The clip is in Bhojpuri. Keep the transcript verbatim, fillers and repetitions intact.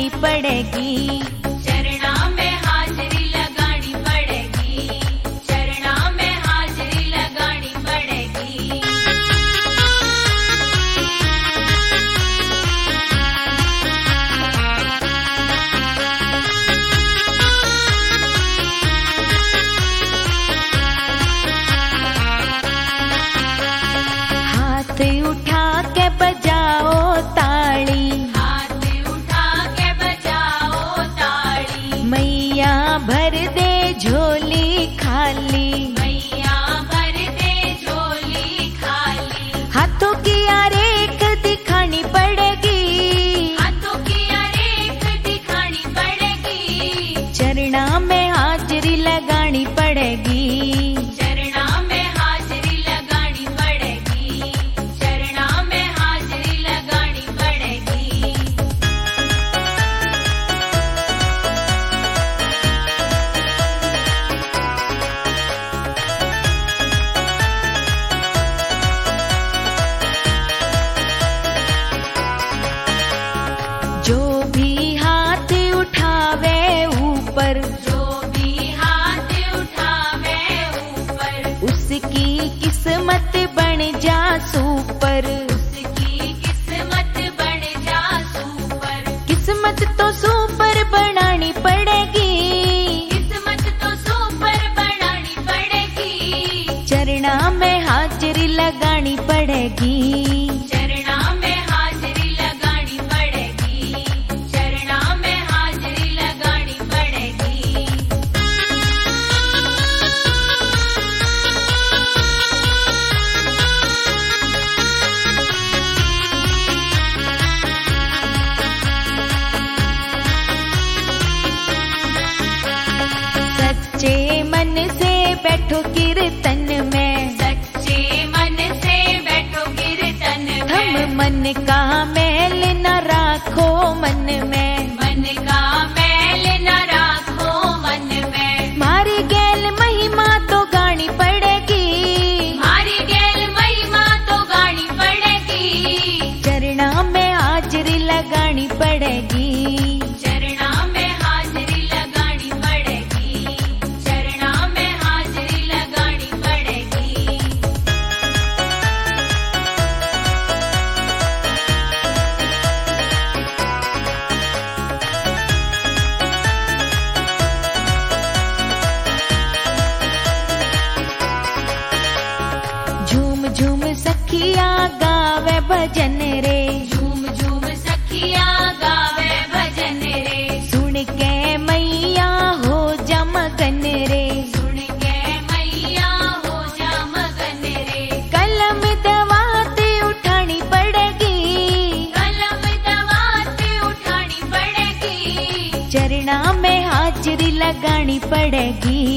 दिखानी पड़ेगी। चरणा में हाजिरी लगानी पड़ेगी, चरणा में हाजिरी लगानी पड़ेगी। हाथ उठा के बजाओ ताली, हाथ उठा के बजाओ ताली। मैया भर दे झोली खाली, मैया भर दे झोली खाली। हाथों की आरेख दिखानी पड़ेगी, हाथों की आरेख दिखानी पड़ेगी। चरणा में हाजिरी लगानी पड़ेगी। चरणा में हाजिरी लगानी पड़ेगी, चरणा में हाजिरी लगानी पड़ेगी। जो भी हाथ उठावे ऊपर, जो भी हाथ उठावे ऊपर, उसकी किस्मत बन जा सुपर। उसकी किस्मत बन जा सुपर। किस्मत तो सुपर बनानी पड़ेगी, किस्मत तो सुपर बनानी पड़ेगी। चरणा में हाजिरी लगानी पड़ेगी। चरणा में हाजिरी लगानी पड़ेगी, चरणा में हाजिरी लगानी पड़ेगी। सच्चे मन से बैठो कीर्तन में, सच्चे मन से बैठो कीर्तन हम में। मन का मैल न राखो मन में, मन का मैल न राखो मन में। मारी गैल महिमा तो गानी पड़ेगी। मारी गैल महिमा तो गानी पड़ेगी। चरणा में हाजिरी लगानी पड़ेगी। चरणा में हाजिरी लगानी पड़ेगी, चरणा में हाजिरी लगानी पड़ेगी। झूम झूम सखिया गावे भजन रे, झूम झूम सखिया गावे भजन रे। सुन के मैया हो जा मगन रे। सुन के मैया हो जा मगन रे। कलम दवात उठानी पड़ेगी, कलम दवात उठानी पड़ेगी। चरणा में हाजिरी लगानी पड़ेगी।